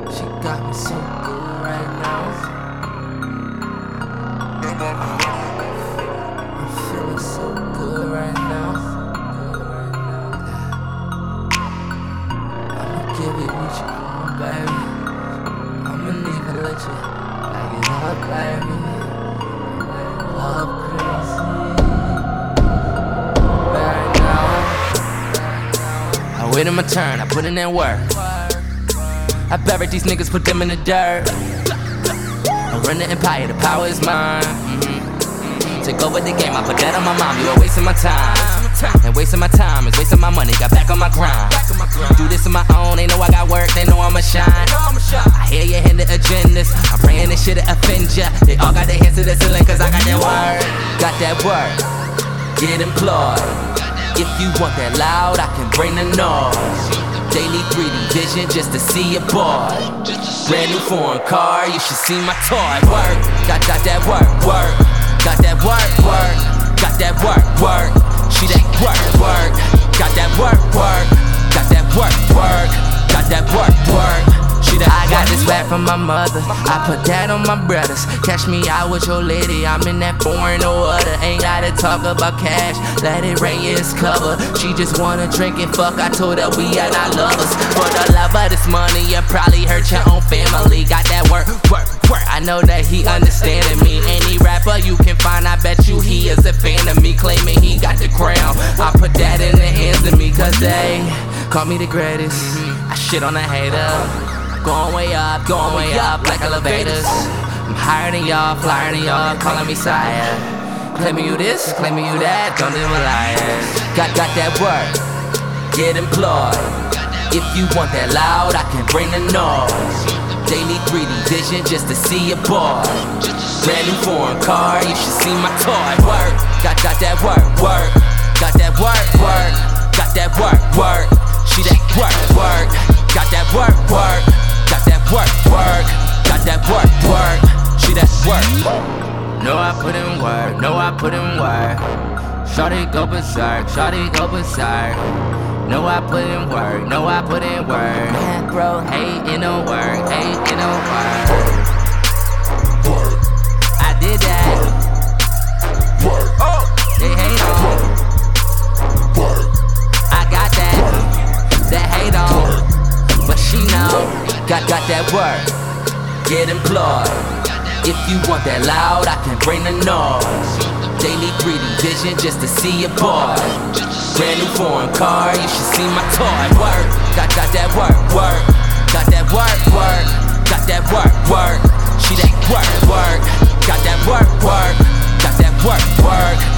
She got me so good right now. I'm feeling so good right now. I'ma give it what you want, baby. I'ma even let you like it up, baby. Love crazy. Right now, I wait on my turn, I put in that work. I buried these niggas, put them in the dirt. I run the empire, the power is mine. Take over the game, I put that on my mom. You are wasting my time, and wasting my time is wasting my money. Got back on my grind. Do this on my own, they know I got work, they know I'ma shine. I hear you hit the agendas, I'm praying this shit'll offend ya. They all got their hands to the ceiling, cause I got that word. Got that word, get employed. If you want that loud, I can bring the noise. Daily 3D vision just to see your boy. Brand new foreign car, you should see my toy. Work, got that work. Got that work. Got that work. She that work. Got that work. Got that work. Got that work. She that I got this back from my mother, I put that on my brothers. Catch me out with your lady, I'm in that foreign water. Ain't gotta talk about cash, let it rain, yeah, it's cover. She just wanna drink and fuck, I told her we are not lovers. For the love of this money, you probably hurt your own family. Got that work. I know that he understanding me. Any rapper you can find, I bet you he is a fan of me. Claiming he got the crown, I put that in the hands of me. Cause they call me the greatest, I shit on a hater. Going way up like elevators. I'm higher than y'all, flyer than y'all, calling me sire. Claiming you this, claiming you that, don't live a liar. Got that work, get employed. If you want that loud, I can bring the noise. Daily 3D vision just to see your boy. Brand new foreign car, you should see my toy. Work, got that work. Got that work. Got that work. She that work. Got that work. Got that work. Got that work. She that work. No, I put in work. Shawty go berserk. No, I put in work. Man, bro, ain't in no work. I did that. They hate on. I got that hate on. But she know, got that work, get employed. If you want that loud, I can bring the noise. Daily 3D vision just to see your boy. Brand new foreign car, you should see my toy. Work, got that work. Got that work. Got that work. She that work. Got that work. Got that work.